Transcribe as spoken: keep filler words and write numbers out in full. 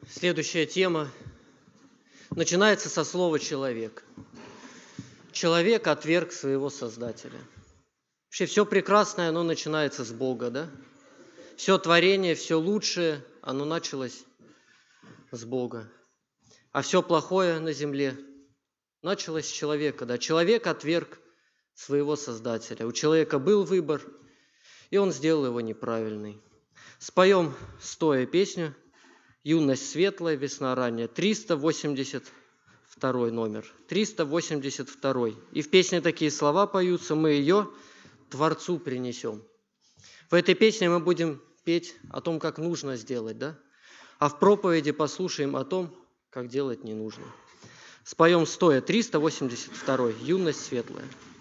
Следующая тема начинается со слова «человек». Человек отверг своего Создателя. Вообще все прекрасное, оно начинается с Бога, да? Все творение, все лучшее, оно началось с Бога. А все плохое на земле началось с человека, да? Человек отверг своего Создателя. У человека был выбор, и он сделал его неправильный. Споем стоя песню «Юность светлая, весна ранняя», триста восемьдесят второй номер, триста восемьдесят второй. И в песне такие слова поются: мы ее Творцу принесем. В этой песне мы будем петь о том, как нужно сделать, да? А в проповеди послушаем о том, как делать не нужно. Споем стоя триста восемьдесят второй «Юность светлая».